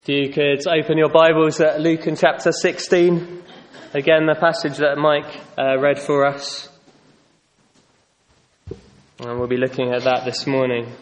If you could open your Bibles at Luke in chapter 16. Again, the passage that Mike read for us. And we'll be looking at that this morning.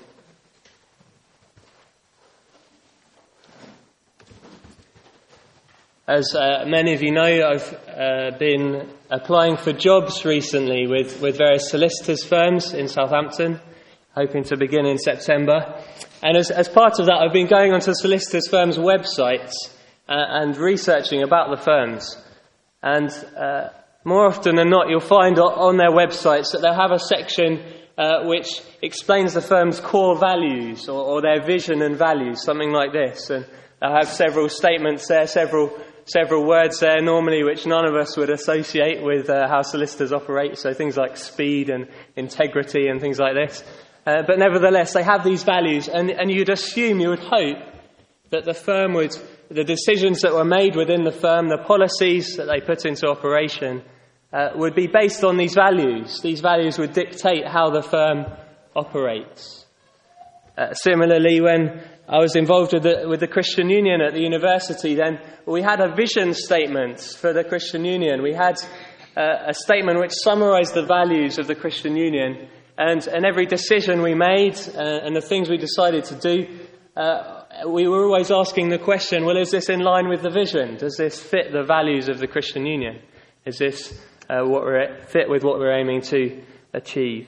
As many of you know, I've been applying for jobs recently with various solicitors' firms in Southampton, hoping to begin in September. And as part of that, I've been going onto solicitors' firms' websites and researching about the firms. And more often than not, you'll find on their websites that they'll have a section which explains the firm's core values or their vision and values, something like this. And they'll have several statements there, several words there, normally which none of us would associate with how solicitors operate. So things like speed and integrity and things like this. But nevertheless, they have these values, and you would hope that the decisions that were made within the firm, the policies that they put into operation, would be based on these values. These values would dictate how the firm operates. Similarly, when I was involved with the Christian Union at the university, then we had a vision statement for the Christian Union. We had a statement which summarised the values of the Christian Union. And every decision we made and the things we decided to do, we were always asking the question, well, is this in line with the vision? Does this fit the values of the Christian Union? Is this fit with what we're aiming to achieve?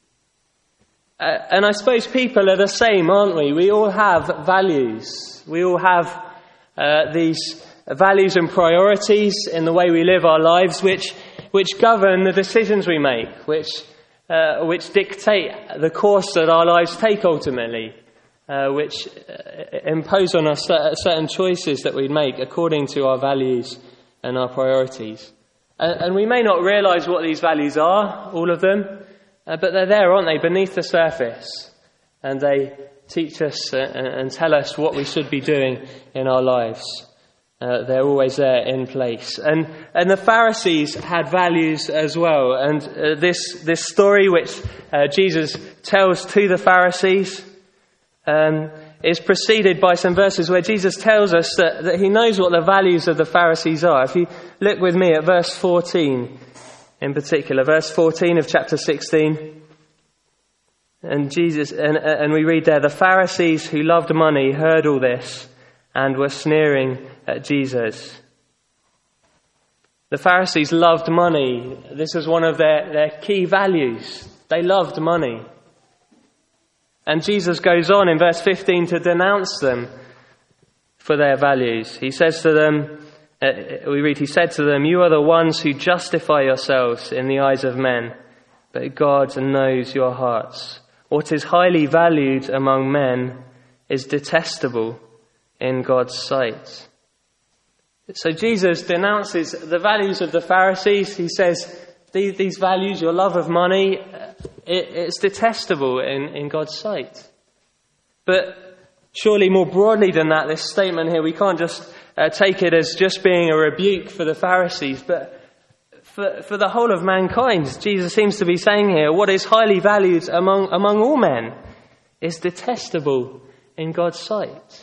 And I suppose people are the same, aren't we? We all have values. We all have these values and priorities in the way we live our lives, which govern the decisions we make, which dictate the course that our lives take ultimately, which impose on us certain choices that we make according to our values and our priorities. And we may not realise what these values are, all of them, but they're there, aren't they, beneath the surface. And they teach us and tell us what we should be doing in our lives. They're always there in place. And the Pharisees had values as well. And this story which Jesus tells to the Pharisees is preceded by some verses where Jesus tells us that he knows what the values of the Pharisees are. If you look with me at verse 14 in particular, verse 14 of chapter 16. And we read there, the Pharisees who loved money heard all this and were sneering at Jesus. The Pharisees loved money. This was one of their key values. They loved money. And Jesus goes on in verse 15 to denounce them for their values. He says to them, he said to them, you are the ones who justify yourselves in the eyes of men, but God knows your hearts. What is highly valued among men is detestable in God's sight. So Jesus denounces the values of the Pharisees. He says, these values, your love of money, it's detestable in God's sight. But surely more broadly than that, this statement here, we can't just take it as just being a rebuke for the Pharisees, but for the whole of mankind. Jesus seems to be saying here, what is highly valued among all men is detestable in God's sight.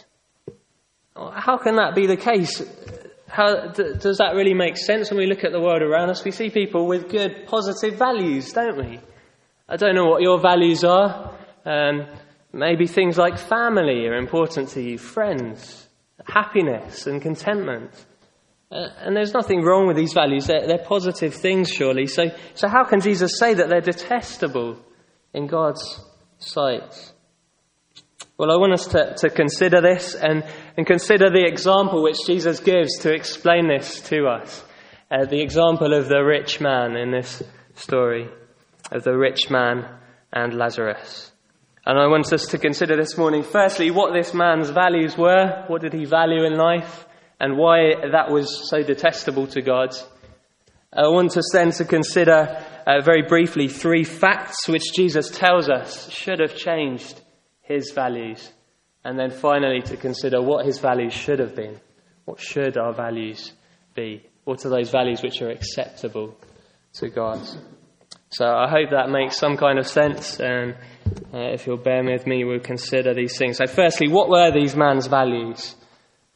How can that be the case? How does that really make sense when we look at the world around us? We see people with good, positive values, don't we? I don't know what your values are. Maybe things like family are important to you, friends, happiness and contentment. And there's nothing wrong with these values. They're positive things, surely. So how can Jesus say that they're detestable in God's sight? Well, I want us to consider this and consider the example which Jesus gives to explain this to us. The example of the rich man in this story, of the rich man and Lazarus. And I want us to consider this morning, firstly, what this man's values were. What did he value in life? And why that was so detestable to God. I want us then to consider very briefly 3 facts which Jesus tells us should have changed his values, and then finally to consider what his values should have been. What should our values be? What are those values which are acceptable to God? So I hope that makes some kind of sense, and if you'll bear with me, we'll consider these things. So firstly, what were these man's values?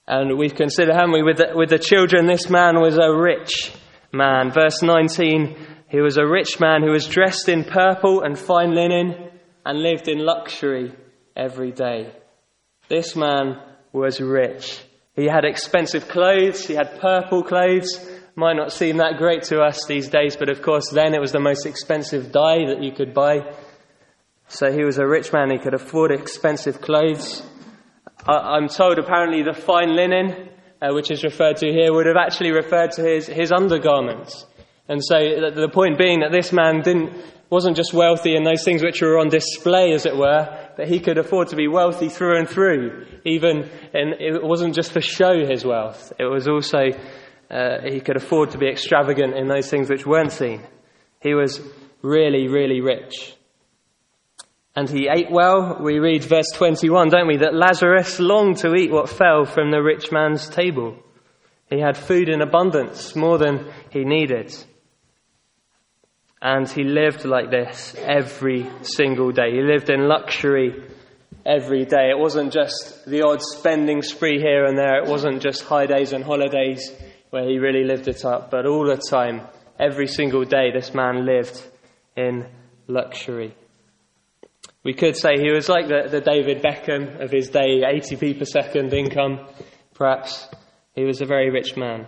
And we've considered, haven't we, with the children, this man was a rich man. Verse 19, he was a rich man who was dressed in purple and fine linen and lived in luxury every day. This man was rich. He had expensive clothes, he had purple clothes. Might not seem that great to us these days, but of course then it was the most expensive dye that you could buy. So he was a rich man, he could afford expensive clothes. I'm told apparently the fine linen, which is referred to here, would have actually referred to his undergarments. And so the point being that this man wasn't just wealthy in those things which were on display, as it were, but he could afford to be wealthy through and through. And it wasn't just for show, his wealth. It was also, he could afford to be extravagant in those things which weren't seen. He was really, really rich. And he ate well. We read verse 21, don't we, that Lazarus longed to eat what fell from the rich man's table. He had food in abundance, more than he needed. And he lived like this every single day. He lived in luxury every day. It wasn't just the odd spending spree here and there. It wasn't just high days and holidays where he really lived it up. But all the time, every single day, this man lived in luxury. We could say he was like the David Beckham of his day, 80p per second income, perhaps. He was a very rich man.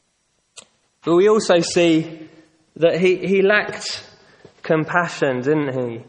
But we also see that he lacked compassion, didn't he?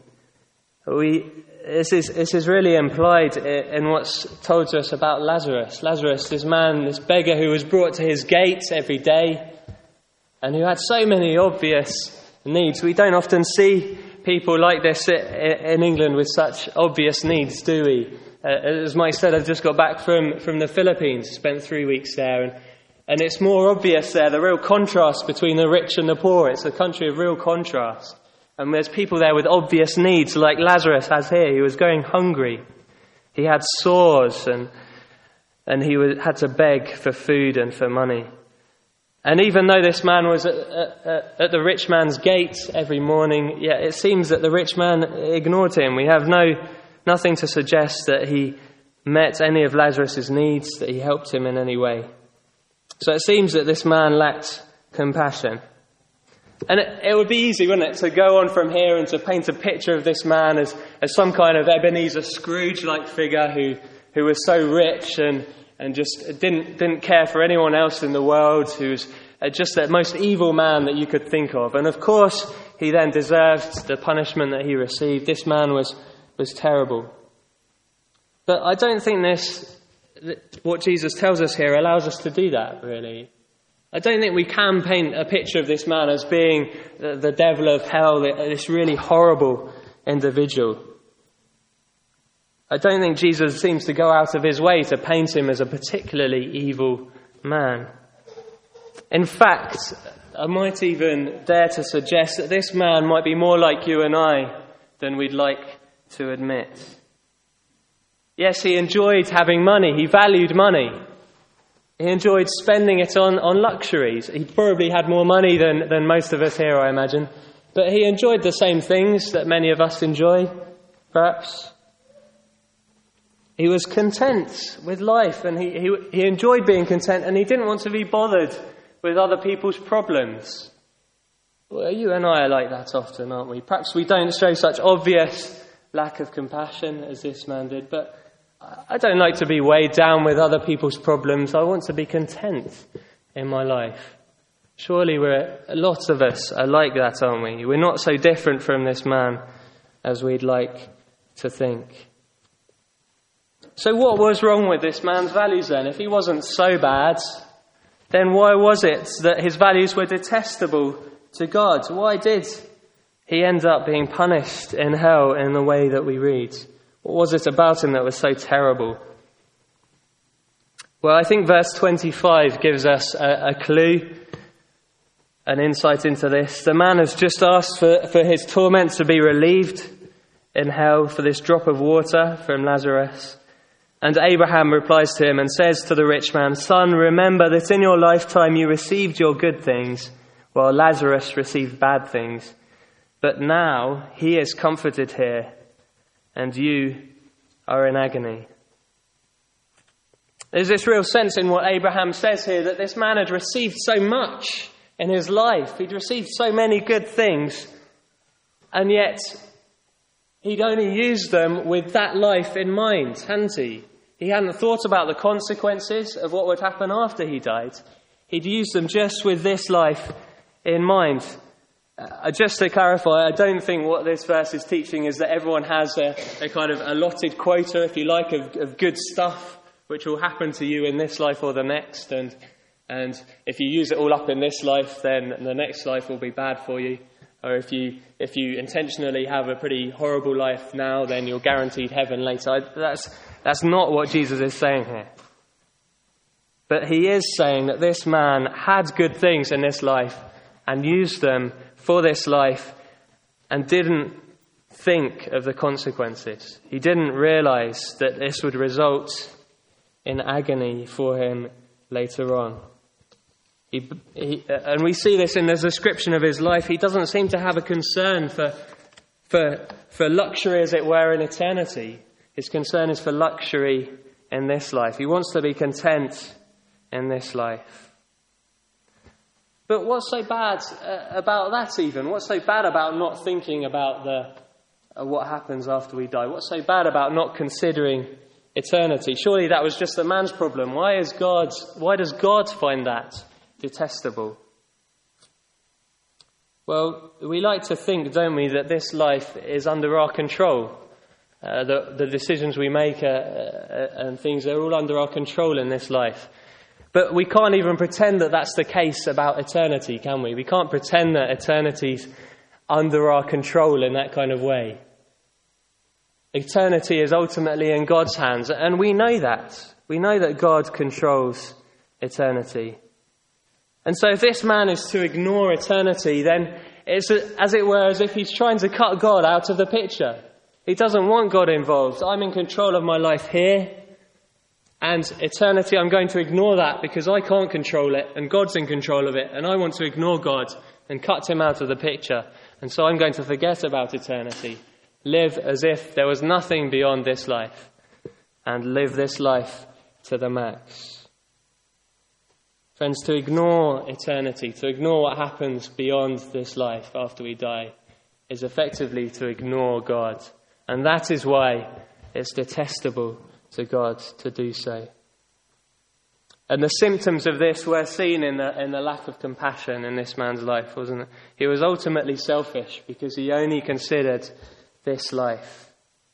This is really implied in what's told to us about Lazarus. Lazarus, this man, this beggar who was brought to his gates every day and who had so many obvious needs. We don't often see people like this in England with such obvious needs, do we? As Mike said, I've just got back from the Philippines, spent 3 weeks there, and it's more obvious there, the real contrast between the rich and the poor. It's a country of real contrast. And there's people there with obvious needs, like Lazarus has here. He was going hungry. He had sores, and he had to beg for food and for money. And even though this man was at the rich man's gate every morning, yet it seems that the rich man ignored him. We have nothing to suggest that he met any of Lazarus' needs, that he helped him in any way. So it seems that this man lacked compassion. And it would be easy, wouldn't it, to go on from here and to paint a picture of this man as some kind of Ebenezer Scrooge-like figure who was so rich and just didn't care for anyone else in the world, who's just the most evil man that you could think of. And of course, he then deserved the punishment that he received. This man was terrible. But I don't think what Jesus tells us here allows us to do that, really. I don't think we can paint a picture of this man as being the devil of hell, this really horrible individual. I don't think Jesus seems to go out of his way to paint him as a particularly evil man. In fact, I might even dare to suggest that this man might be more like you and I than we'd like to admit. Yes, he enjoyed having money. He valued money. He enjoyed spending it on luxuries. He probably had more money than most of us here, I imagine. But he enjoyed the same things that many of us enjoy, perhaps. He was content with life, and he enjoyed being content, and he didn't want to be bothered with other people's problems. Well, you and I are like that often, aren't we? Perhaps we don't show such obvious lack of compassion as this man did, but I don't like to be weighed down with other people's problems. I want to be content in my life. Surely lots of us are like that, aren't we? We're not so different from this man as we'd like to think. So what was wrong with this man's values then? If he wasn't so bad, then why was it that his values were detestable to God? Why did he end up being punished in hell in the way that we read? What was it about him that was so terrible? Well, I think verse 25 gives us a clue, an insight into this. The man has just asked for his torment to be relieved in hell, for this drop of water from Lazarus. And Abraham replies to him and says to the rich man, "Son, remember that in your lifetime you received your good things, while Lazarus received bad things. But now he is comforted here, and you are in agony." There's this real sense in what Abraham says here that this man had received so much in his life. He'd received so many good things, and yet he'd only used them with that life in mind, hadn't he? He hadn't thought about the consequences of what would happen after he died. He'd used them just with this life in mind. Just to clarify, I don't think what this verse is teaching is that everyone has a kind of allotted quota, if you like, of good stuff which will happen to you in this life or the next. And if you use it all up in this life, then the next life will be bad for you. Or if you intentionally have a pretty horrible life now, then you're guaranteed heaven later. That's not what Jesus is saying here. But he is saying that this man had good things in this life and used them for this life and didn't think of the consequences. He didn't realize that this would result in agony for him later on. And we see this in the description of his life. He doesn't seem to have a concern for luxury, as it were, in eternity. His concern is for luxury in this life. He wants to be content in this life. But what's so bad about that even? What's so bad about not thinking about what happens after we die? What's so bad about not considering eternity? Surely that was just the man's problem. Why does God find that detestable? Well, we like to think, don't we, that this life is under our control. The decisions we make and things are all under our control in this life. But we can't even pretend that that's the case about eternity, can we? We can't pretend that eternity's under our control in that kind of way. Eternity is ultimately in God's hands, and we know that. We know that God controls eternity. And so if this man is to ignore eternity, then it's as it were as if he's trying to cut God out of the picture. He doesn't want God involved. I'm in control of my life here, and eternity, I'm going to ignore that because I can't control it, and God's in control of it, and I want to ignore God and cut him out of the picture. And so I'm going to forget about eternity, live as if there was nothing beyond this life, and live this life to the max. Friends, to ignore eternity, to ignore what happens beyond this life after we die, is effectively to ignore God. And that is why it's detestable to God to do so. And the symptoms of this were seen in the lack of compassion in this man's life, wasn't it? He was ultimately selfish because he only considered this life.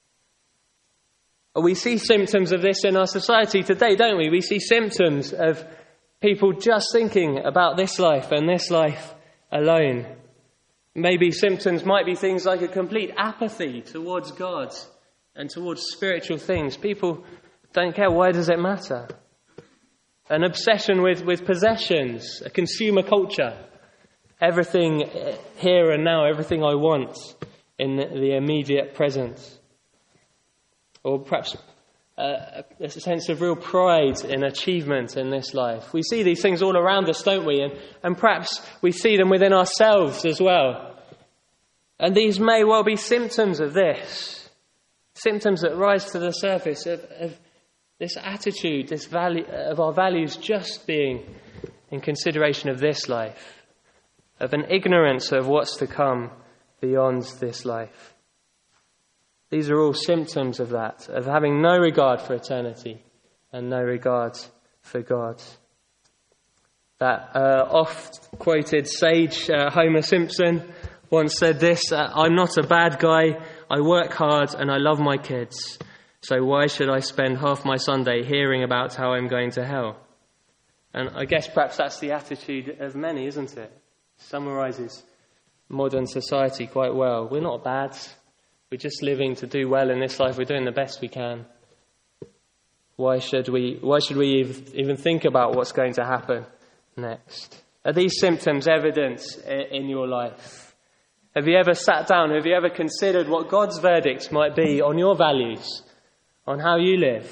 We see symptoms of this in our society today, don't we? We see symptoms of people just thinking about this life and this life alone. Maybe symptoms might be things like a complete apathy towards God and towards spiritual things. People don't care. Why does it matter? An obsession with possessions, a consumer culture. Everything here and now, everything I want in the immediate present. Or perhaps a sense of real pride in achievement in this life. We see these things all around us, don't we? And perhaps we see them within ourselves as well. And these may well be symptoms of this. Symptoms that rise to the surface of this attitude, this value of our values just being in consideration of this life, of an ignorance of what's to come beyond this life. These are all symptoms of that, of having no regard for eternity and no regard for God. That oft-quoted sage, Homer Simpson, once said this, I'm not a bad guy, I work hard and I love my kids, so why should I spend half my Sunday hearing about how I'm going to hell? And I guess perhaps that's the attitude of many, isn't it? Summarises modern society quite well. We're not bad. We're just living to do well in this life. We're doing the best we can. Why should we even think about what's going to happen next? Are these symptoms evident in your life? Have you ever sat down? Have you ever considered what God's verdict might be on your values, on how you live?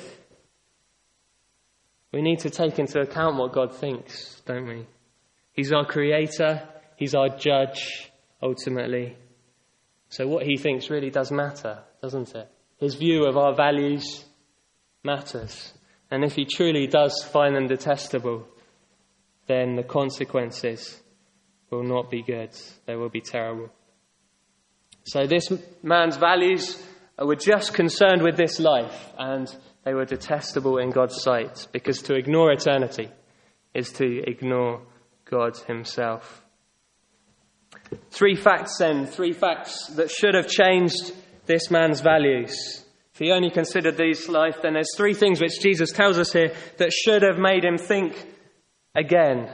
We need to take into account what God thinks, don't we? He's our creator. He's our judge, ultimately. So what he thinks really does matter, doesn't it? His view of our values matters. And if he truly does find them detestable, then the consequences will not be good. They will be terrible. So this man's values were just concerned with this life, and they were detestable in God's sight, because to ignore eternity is to ignore God himself. 3 facts then, 3 facts that should have changed this man's values. If he only considered these life, then there's 3 things which Jesus tells us here that should have made him think again.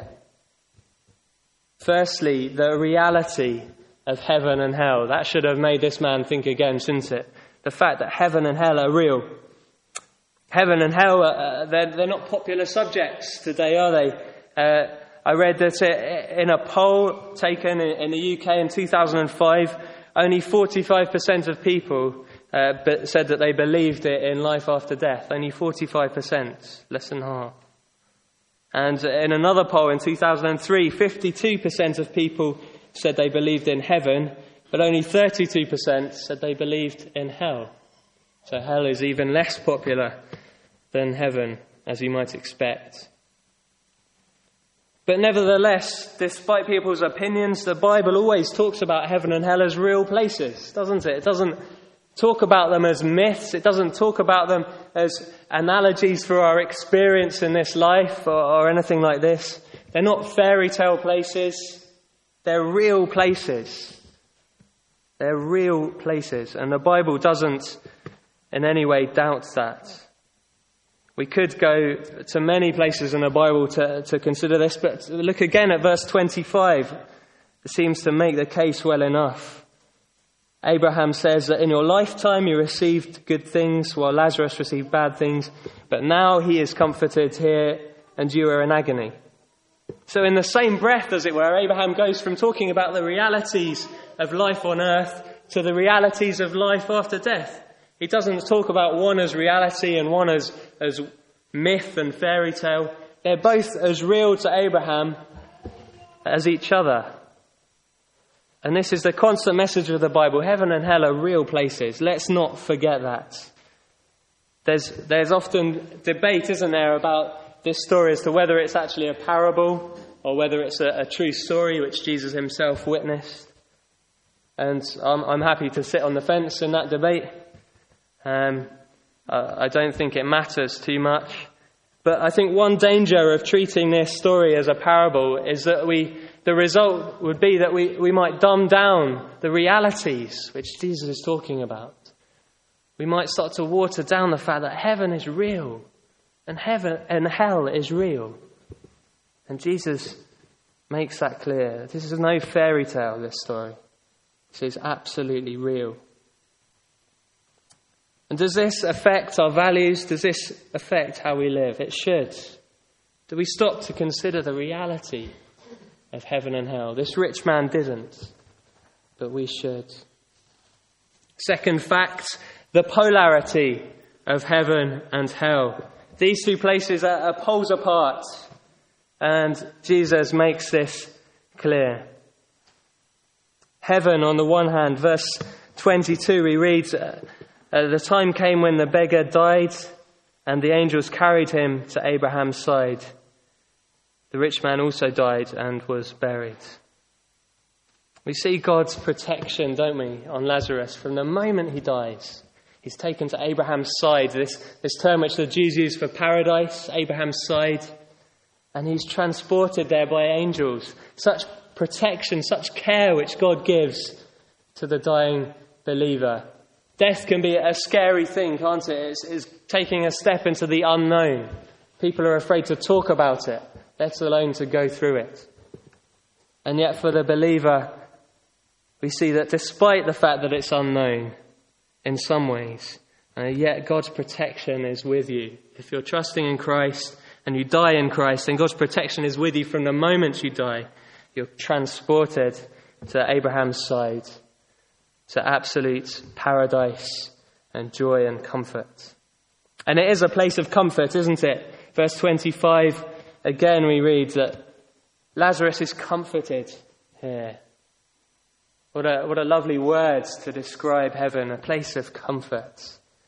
Firstly, the reality of heaven and hell. That should have made this man think again, shouldn't it? The fact that heaven and hell are real. Heaven and hell, they're not popular subjects today, are they? I read that in a poll taken in the UK in 2005, only 45% of people said that they believed in life after death. Only 45%, less than half. And in another poll in 2003, 52% of people said they believed in heaven, but only 32% said they believed in hell. So hell is even less popular than heaven, as you might expect. But nevertheless, despite people's opinions, the Bible always talks about heaven and hell as real places, doesn't it? It doesn't talk about them as myths. It doesn't talk about them as analogies for our experience in this life or anything like this. They're not fairy tale places. They're real places. They're real places. And the Bible doesn't in any way doubt that. We could go to many places in the Bible to consider this, but look again at verse 25. It seems to make the case well enough. Abraham says that in your lifetime you received good things while Lazarus received bad things, but now he is comforted here and you are in agony. So in the same breath, as it were, Abraham goes from talking about the realities of life on earth to the realities of life after death. He doesn't talk about one as reality and one as myth and fairy tale. They're both as real to Abraham as each other. And this is the constant message of the Bible. Heaven and hell are real places. Let's not forget that. There's often debate, isn't there, about this story as to whether it's actually a parable or whether it's a true story which Jesus himself witnessed. And I'm happy to sit on the fence in that debate. I don't think it matters too much. But I think one danger of treating this story as a parable is that the result would be that we might dumb down the realities which Jesus is talking about. We might start to water down the fact that heaven is real and heaven and hell is real. And Jesus makes that clear. This is no fairy tale, this story. This is absolutely real. And does this affect our values? Does this affect how we live? It should. Do we stop to consider the reality of heaven and hell? This rich man didn't, but we should. Second fact, the polarity of heaven and hell. These 2 places are poles apart, and Jesus makes this clear. Heaven, on the one hand, verse 22, we read, the time came when the beggar died, and the angels carried him to Abraham's side. The rich man also died and was buried. We see God's protection, don't we, on Lazarus from the moment he dies. He's taken to Abraham's side, this term which the Jews use for paradise, Abraham's side, and he's transported there by angels. Such protection, such care which God gives to the dying believer. Death can be a scary thing, can't it? It's taking a step into the unknown. People are afraid to talk about it, let alone to go through it. And yet for the believer, we see that despite the fact that it's unknown in some ways, yet God's protection is with you. If you're trusting in Christ and you die in Christ, then God's protection is with you from the moment you die. You're transported to Abraham's side, to absolute paradise and joy and comfort. And it is a place of comfort, isn't it? Verse 25, again we read that Lazarus is comforted here. What a lovely words to describe heaven, a place of comfort.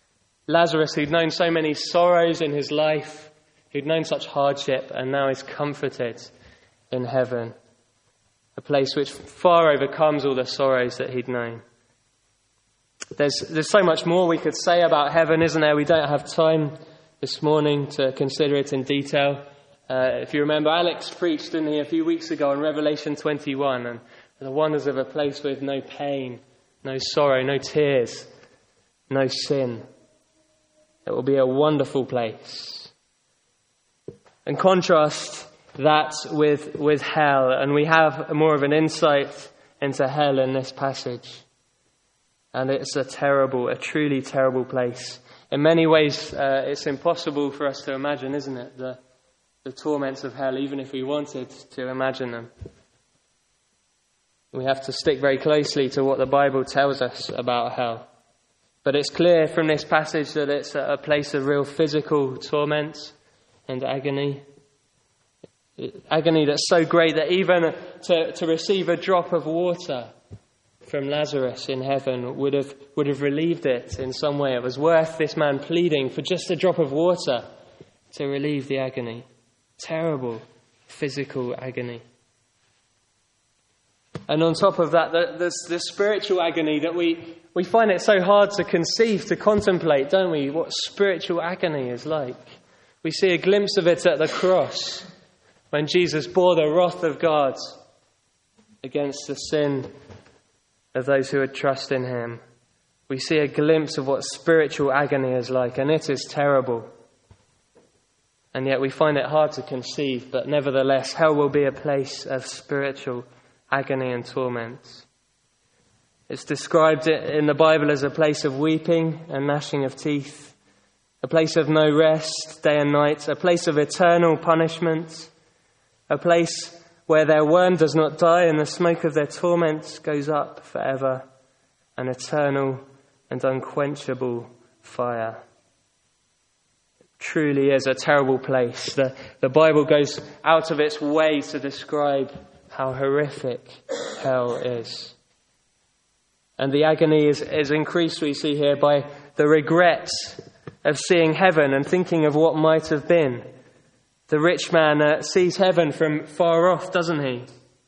Lazarus, who'd known so many sorrows in his life, who'd known such hardship, and now is comforted in heaven, a place which far overcomes all the sorrows that he'd known. There's so much more we could say about heaven, isn't there? We don't have time this morning to consider it in detail. If you remember, Alex preached, didn't he, a few weeks ago on Revelation 21 and the wonders of a place with no pain, no sorrow, no tears, no sin. It will be a wonderful place. And contrast that with hell, and we have more of an insight into hell in this passage. And it's a truly terrible place. In many ways, it's impossible for us to imagine, isn't it? The torments of hell, even if we wanted to imagine them. We have to stick very closely to what the Bible tells us about hell. But it's clear from this passage that it's a place of real physical torment and agony. Agony that's so great that even to receive a drop of water from Lazarus in heaven would have relieved it in some way. It was worth this man pleading for just a drop of water to relieve the agony. Terrible physical agony. And on top of that, the spiritual agony that we find it so hard to conceive, to contemplate, don't we? What spiritual agony is like. We see a glimpse of it at the cross when Jesus bore the wrath of God against the sin of those who would trust in him. We see a glimpse of what spiritual agony is like, and it is terrible. And yet we find it hard to conceive, but nevertheless, hell will be a place of spiritual agony and torment. It's described in the Bible as a place of weeping and gnashing of teeth, a place of no rest day and night, a place of eternal punishment, a place where their worm does not die and the smoke of their torment goes up forever, an eternal and unquenchable fire. Truly is a terrible place. The Bible goes out of its way to describe how horrific hell is. And the agony is increased, we see here, by the regret of seeing heaven and thinking of what might have been. The rich man sees heaven from far off, doesn't he?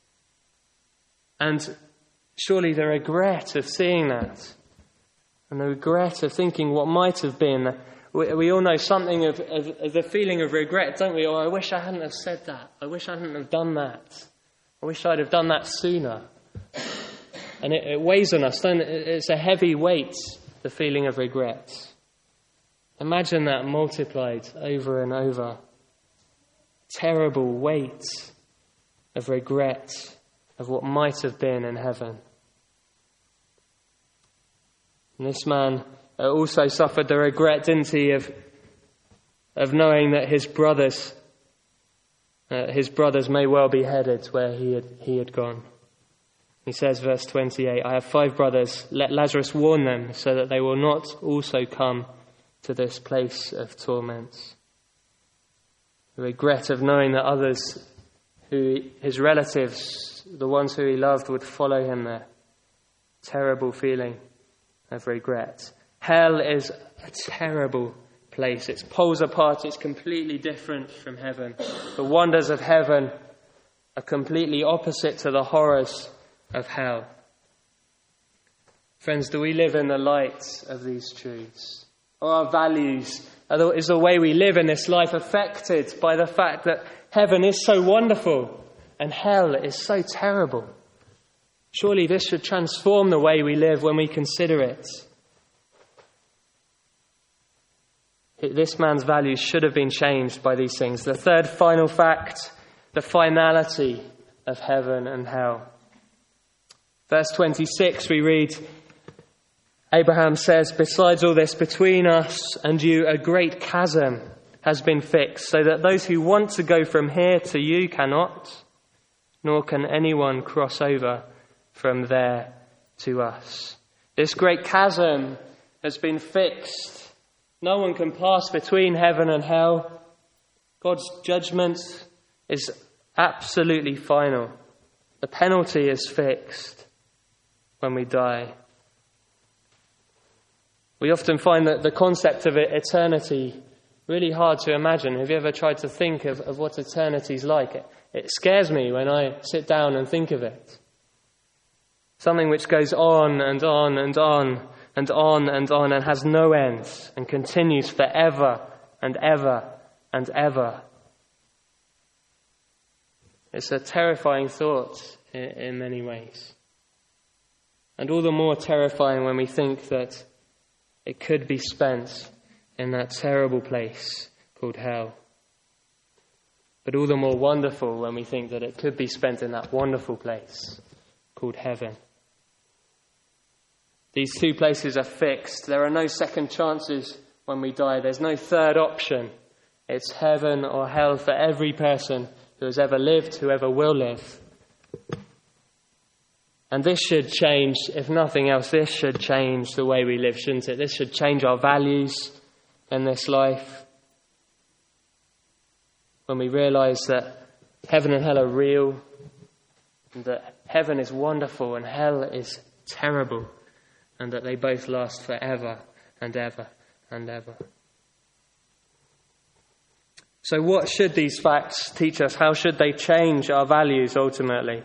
And surely the regret of seeing that, and the regret of thinking what might have been. We all know something of the feeling of regret, don't we? Oh, I wish I hadn't have said that. I wish I hadn't have done that. I wish I'd have done that sooner. And it weighs on us, don't it? It's a heavy weight, the feeling of regret. Imagine that multiplied over and over. Terrible weight of regret of what might have been in heaven. And this man also suffered the regret, didn't he, of knowing that his brothers may well be headed where he had gone. He says, verse 28, I have 5 brothers, let Lazarus warn them so that they will not also come to this place of torment. The regret of knowing that others, his relatives, the ones who he loved, would follow him there. Terrible feeling of regret. Hell is a terrible place. It's poles apart. It's completely different from heaven. The wonders of heaven are completely opposite to the horrors of hell. Friends, do we live in the light of these truths? Or our values, is the way we live in this life affected by the fact that heaven is so wonderful and hell is so terrible? Surely this should transform the way we live when we consider it. This man's values should have been changed by these things. The third final fact, the finality of heaven and hell. Verse 26, we read, Abraham says, besides all this, between us and you a great chasm has been fixed, so that those who want to go from here to you cannot, nor can anyone cross over from there to us. This great chasm has been fixed. No one can pass between heaven and hell. God's judgment is absolutely final. The penalty is fixed when we die. We often find that the concept of eternity really hard to imagine. Have you ever tried to think of what eternity's like? It scares me when I sit down and think of it. Something which goes on and on and on and on and on and has no end and continues forever and ever and ever. It's a terrifying thought in many ways. And all the more terrifying when we think that it could be spent in that terrible place called hell. But all the more wonderful when we think that it could be spent in that wonderful place called heaven. These two places are fixed. There are no second chances when we die. There's no third option. It's heaven or hell for every person who has ever lived, who ever will live. And this should change, if nothing else, this should change the way we live, shouldn't it? This should change our values in this life. When we realise that heaven and hell are real, and that heaven is wonderful and hell is terrible, and that they both last forever and ever and ever. So what should these facts teach us? How should they change our values ultimately?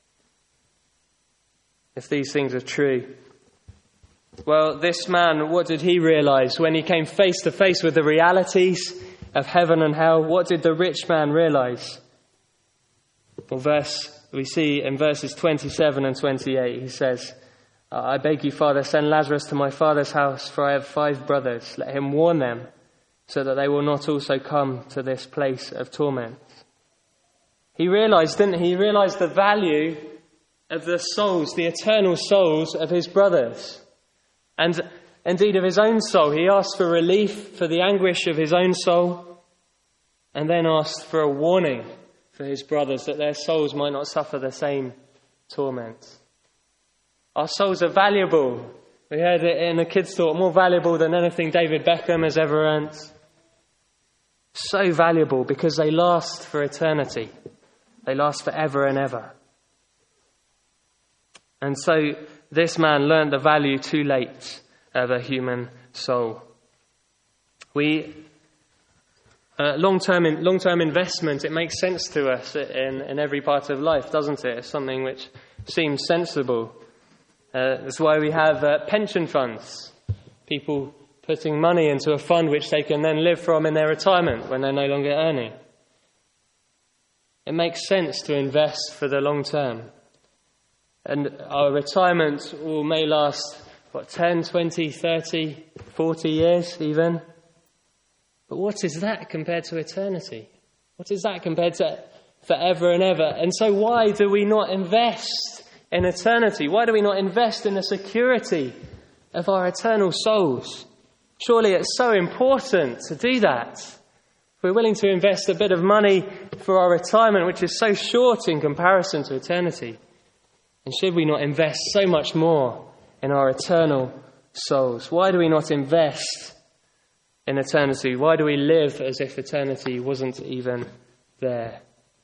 If these things are true. Well, this man, what did he realise when he came face to face with the realities of heaven and hell? What did the rich man realise? Well, we see in verses 27 and 28, he says, I beg you, Father, send Lazarus to my father's house, for I have 5 brothers. Let him warn them, so that they will not also come to this place of torment. He realised, didn't he? He realised the value of the souls, the eternal souls of his brothers. And indeed of his own soul. He asked for relief for the anguish of his own soul, and then asked for a warning for his brothers that their souls might not suffer the same torment. Our souls are valuable. We heard it in the kids' talk, more valuable than anything David Beckham has ever earned. So valuable because they last for eternity. They last forever and ever. And so this man learned the value too late of a human soul. Long-term investment, it makes sense to us in every part of life, doesn't it? It's something which seems sensible. That's why we have pension funds. People putting money into a fund which they can then live from in their retirement when they're no longer earning. It makes sense to invest for the long term. And our retirement may last, 10, 20, 30, 40 years even. But what is that compared to eternity? What is that compared to forever and ever? And so why do we not invest in eternity? Why do we not invest in the security of our eternal souls? Surely it's so important to do that. If we're willing to invest a bit of money for our retirement, which is so short in comparison to eternity, and should we not invest so much more in our eternal souls? Why do we not invest in eternity? Why do we live as if eternity wasn't even there?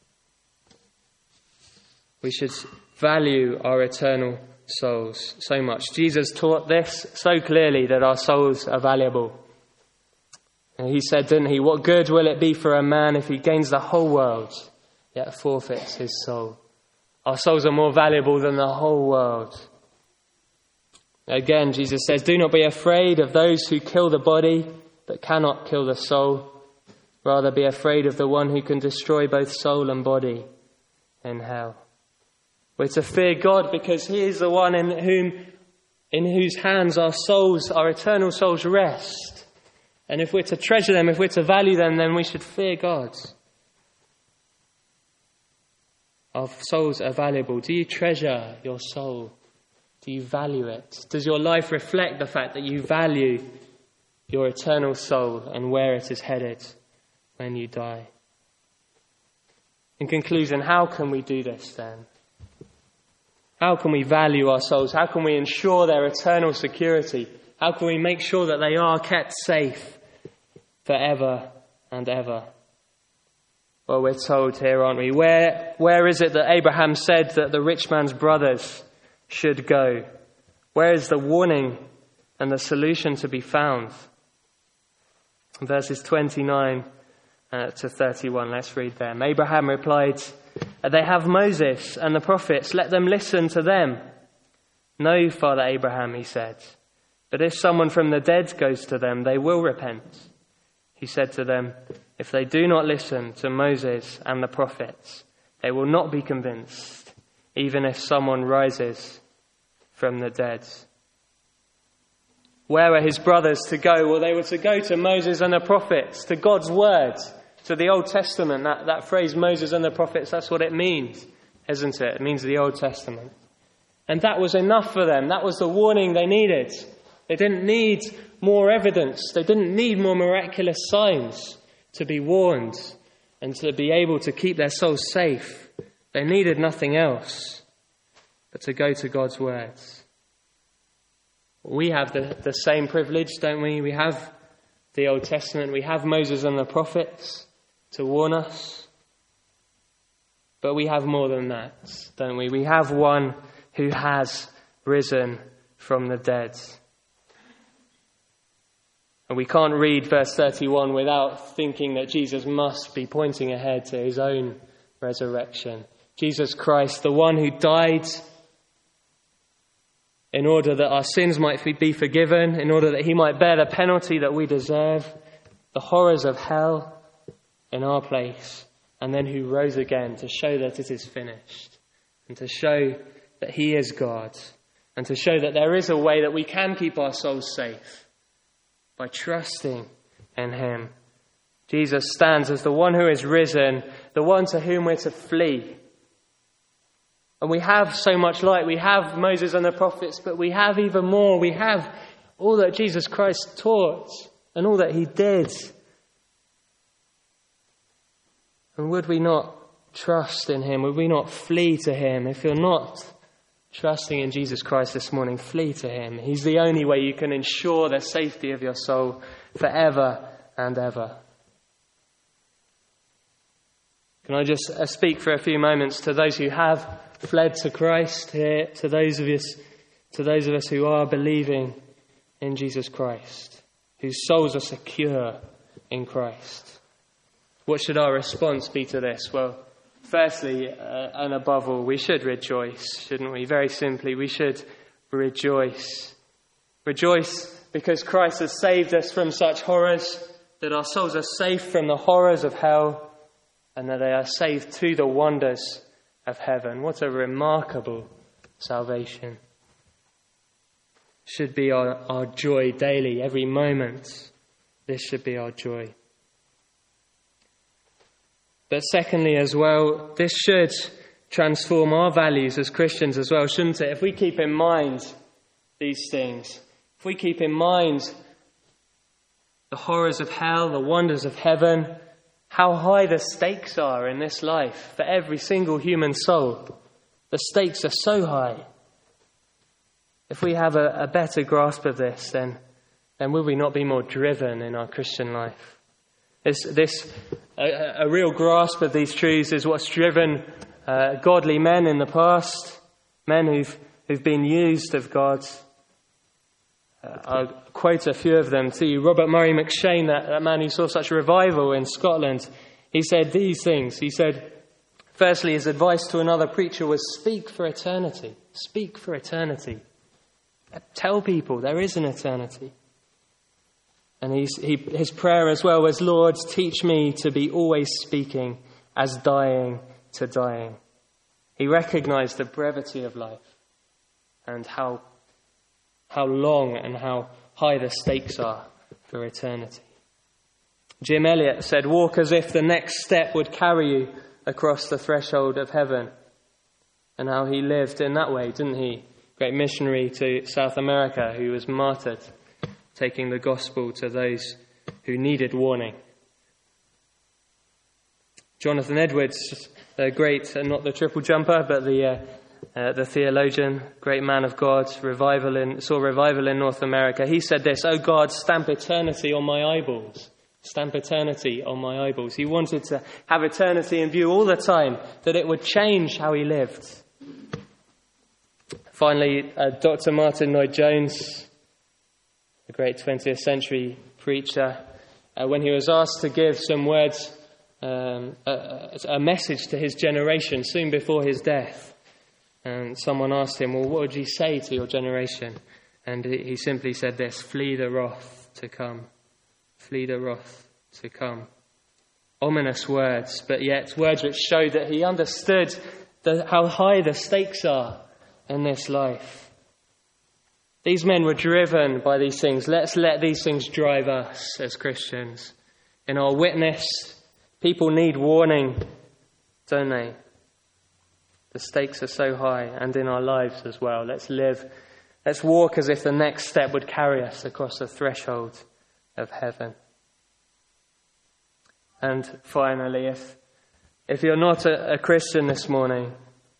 We should value our eternal souls so much. Jesus taught this so clearly that our souls are valuable. And he said, didn't he, what good will it be for a man if he gains the whole world, yet forfeits his soul? Our souls are more valuable than the whole world. Again, Jesus says, do not be afraid of those who kill the body, but cannot kill the soul. Rather be afraid of the one who can destroy both soul and body in hell. We're to fear God because he is the one in whose hands our souls, our eternal souls rest. And if we're to treasure them, if we're to value them, then we should fear God. Our souls are valuable. Do you treasure your soul? Do you value it? Does your life reflect the fact that you value your eternal soul and where it is headed when you die? In conclusion, how can we do this then? How can we value our souls? How can we ensure their eternal security? How can we make sure that they are kept safe forever and ever? Well, we're told here, aren't we? Where is it that Abraham said that the rich man's brothers should go? Where is the warning and the solution to be found. Verses 29 to 31, let's read them. Abraham replied, "They have Moses and the prophets, let them listen to them." "No, Father Abraham," he said, "but if someone from the dead goes to them, they will repent." He said to them, "If they do not listen to Moses and the prophets, they will not be convinced, even if someone rises from the dead." Where were his brothers to go? Well, they were to go to Moses and the prophets, to God's word, to the Old Testament. That phrase, Moses and the prophets, that's what it means, isn't it? It means the Old Testament. And that was enough for them. That was the warning they needed. They didn't need more evidence. They didn't need more miraculous signs to be warned and to be able to keep their souls safe. They needed nothing else but to go to God's words. We have the same privilege, don't we? We have the Old Testament. We have Moses and the prophets to warn us. But we have more than that, don't we? We have one who has risen from the dead. And we can't read verse 31 without thinking that Jesus must be pointing ahead to his own resurrection. Jesus Christ, the one who died in order that our sins might be forgiven, in order that he might bear the penalty that we deserve, the horrors of hell in our place, and then who rose again to show that it is finished, and to show that he is God, and to show that there is a way that we can keep our souls safe by trusting in him. Jesus stands as the one who is risen, the one to whom we're to flee. And we have so much light. We have Moses and the prophets, but we have even more. We have all that Jesus Christ taught and all that he did. And would we not trust in him? Would we not flee to him? If you're not trusting in Jesus Christ this morning, flee to him. He's the only way you can ensure the safety of your soul forever and ever. Can I just speak for a few moments to those who have fled to Christ here, to those of us who are believing in Jesus Christ, whose souls are secure in Christ? What should our response be to this? Well, firstly, and above all, we should rejoice, shouldn't we? Very simply, we should rejoice. Rejoice because Christ has saved us from such horrors, that our souls are safe from the horrors of hell, and that they are saved to the wonders of heaven. What a remarkable salvation. Should be our joy daily, every moment. This should be our joy. But secondly as well, this should transform our values as Christians as well, shouldn't it? If we keep in mind these things, if we keep in mind the horrors of hell, the wonders of heaven, how high the stakes are in this life for every single human soul. The stakes are so high. If we have a better grasp of this, then will we not be more driven in our Christian life? A real grasp of these truths is what's driven godly men in the past, men who've been used of God. I'll quote a few of them to you. Robert Murray McShane, that man who saw such revival in Scotland, he said these things. He said, firstly, his advice to another preacher was, speak for eternity. Speak for eternity. Tell people there is an eternity. And his prayer as well was, Lord, teach me to be always speaking as dying to dying. He recognized the brevity of life and how long and how high the stakes are for eternity. Jim Elliot said, walk as if the next step would carry you across the threshold of heaven. And how he lived in that way, didn't he? Great missionary to South America who was martyred, taking the gospel to those who needed warning. Jonathan Edwards, the great, not the triple jumper, but the theologian, great man of God, saw revival in North America. He said this, "Oh God, stamp eternity on my eyeballs. Stamp eternity on my eyeballs." He wanted to have eternity in view all the time, that it would change how he lived. Finally, Dr. Martin Lloyd-Jones, the great 20th century preacher, when he was asked to give some words, a message to his generation soon before his death. And someone asked him, well, what would you say to your generation? And he simply said this: flee the wrath to come. Flee the wrath to come. Ominous words, but yet words which showed that he understood how high the stakes are in this life. These men were driven by these things. Let's let these things drive us as Christians. In our witness, people need warning, don't they? The stakes are so high, and in our lives as well. Let's walk as if the next step would carry us across the threshold of heaven. And finally, if you're not a Christian this morning,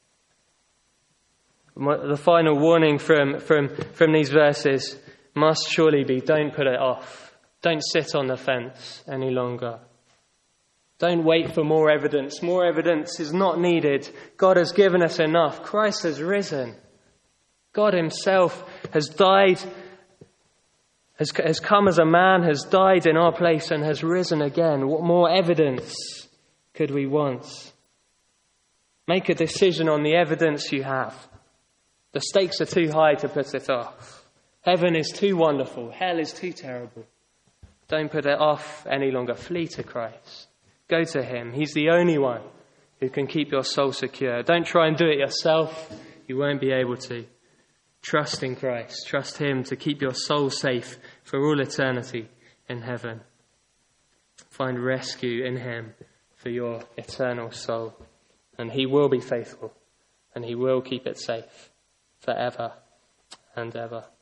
the final warning from these verses must surely be: don't put it off. Don't sit on the fence any longer. Don't wait for more evidence. More evidence is not needed. God has given us enough. Christ has risen. God himself has died, has come as a man, has died in our place and has risen again. What more evidence could we want? Make a decision on the evidence you have. The stakes are too high to put it off. Heaven is too wonderful. Hell is too terrible. Don't put it off any longer. Flee to Christ. Go to him. He's the only one who can keep your soul secure. Don't try and do it yourself. You won't be able to. Trust in Christ. Trust him to keep your soul safe for all eternity in heaven. Find rescue in him for your eternal soul. And he will be faithful. And he will keep it safe forever and ever.